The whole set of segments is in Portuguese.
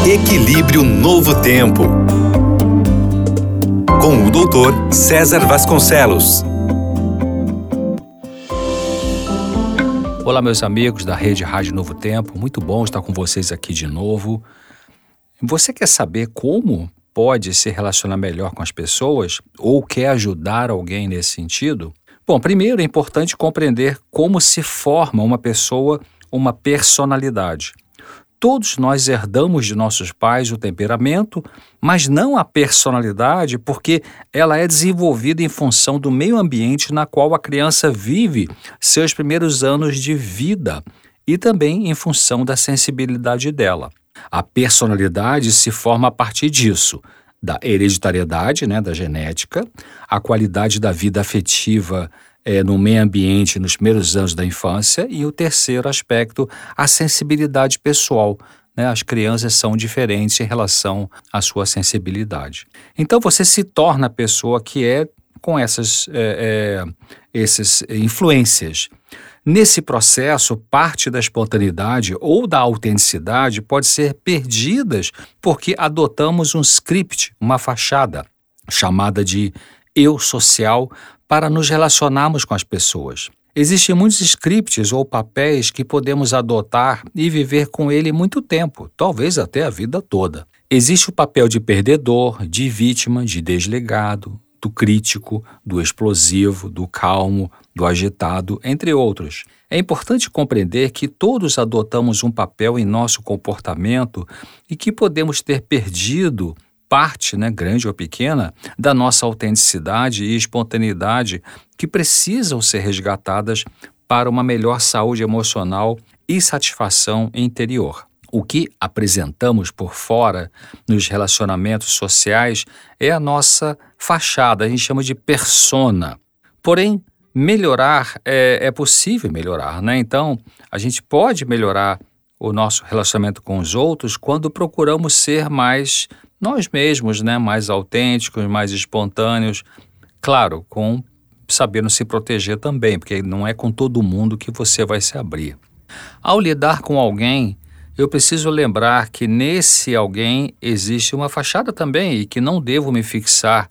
Equilíbrio Novo Tempo, com o Dr. César Vasconcelos. Olá, meus amigos da Rede Rádio Novo Tempo, muito bom estar com vocês aqui de novo. Você quer saber como pode se relacionar melhor com as pessoas ou quer ajudar alguém nesse sentido? Bom, primeiro é importante compreender como se forma uma pessoa, uma personalidade. Todos nós herdamos de nossos pais o temperamento, mas não a personalidade, porque ela é desenvolvida em função do meio ambiente na qual a criança vive seus primeiros anos de vida e também em função da sensibilidade dela. A personalidade se forma a partir disso, da hereditariedade, da genética, a qualidade da vida afetiva no meio ambiente nos primeiros anos da infância e o terceiro aspecto, a sensibilidade pessoal. As crianças são diferentes em relação à sua sensibilidade. Então você se torna a pessoa que é com essas influências. Nesse processo, parte da espontaneidade ou da autenticidade pode ser perdidas porque adotamos um script, uma fachada, chamada de eu social, para nos relacionarmos com as pessoas. Existem muitos scripts ou papéis que podemos adotar e viver com ele muito tempo, talvez até a vida toda. Existe o papel de perdedor, de vítima, de desligado, do crítico, do explosivo, do calmo, do agitado, entre outros. É importante compreender que todos adotamos um papel em nosso comportamento e que podemos ter perdido parte, grande ou pequena, da nossa autenticidade e espontaneidade que precisam ser resgatadas para uma melhor saúde emocional e satisfação interior. O que apresentamos por fora nos relacionamentos sociais é a nossa fachada, a gente chama de persona. Porém, melhorar é possível melhorar, Então, a gente pode melhorar o nosso relacionamento com os outros quando procuramos ser mais nós mesmos, mais autênticos, mais espontâneos, claro, sabendo se proteger também, porque não é com todo mundo que você vai se abrir. Ao lidar com alguém, eu preciso lembrar que nesse alguém existe uma fachada também e que não devo me fixar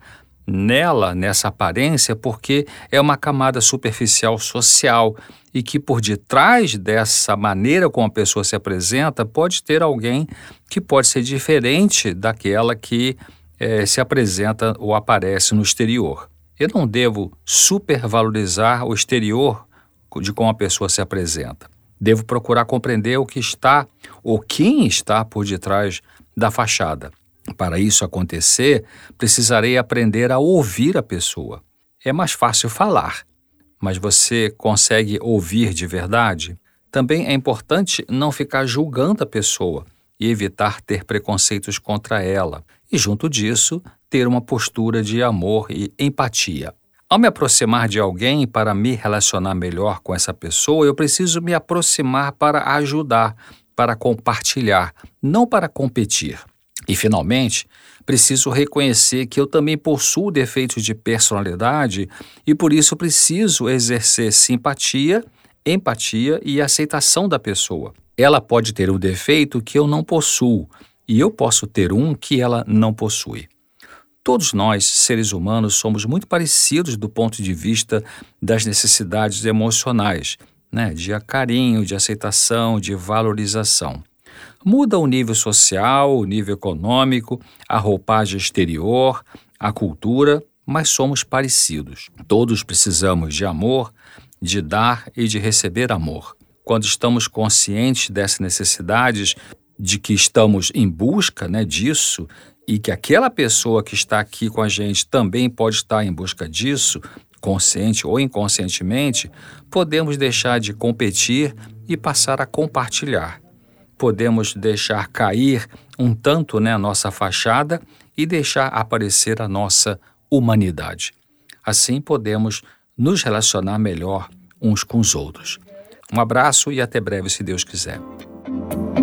nessa aparência, porque é uma camada superficial social e que por detrás dessa maneira como a pessoa se apresenta pode ter alguém que pode ser diferente daquela que se apresenta ou aparece no exterior. Eu não devo supervalorizar o exterior de como a pessoa se apresenta. Devo procurar compreender o que está ou quem está por detrás da fachada. Para isso acontecer, precisarei aprender a ouvir a pessoa. É mais fácil falar, mas você consegue ouvir de verdade? Também é importante não ficar julgando a pessoa e evitar ter preconceitos contra ela. E junto disso, ter uma postura de amor e empatia. Ao me aproximar de alguém para me relacionar melhor com essa pessoa, eu preciso me aproximar para ajudar, para compartilhar, não para competir. E, finalmente, preciso reconhecer que eu também possuo defeitos de personalidade e, por isso, preciso exercer simpatia, empatia e aceitação da pessoa. Ela pode ter um defeito que eu não possuo e eu posso ter um que ela não possui. Todos nós, seres humanos, somos muito parecidos do ponto de vista das necessidades emocionais, de carinho, de aceitação, de valorização. Muda o nível social, o nível econômico, a roupagem exterior, a cultura, mas somos parecidos. Todos precisamos de amor, de dar e de receber amor. Quando estamos conscientes dessas necessidades, de que estamos em busca disso e que aquela pessoa que está aqui com a gente também pode estar em busca disso, consciente ou inconscientemente, podemos deixar de competir e passar a compartilhar. Podemos deixar cair um tanto a nossa fachada e deixar aparecer a nossa humanidade. Assim podemos nos relacionar melhor uns com os outros. Um abraço e até breve, se Deus quiser.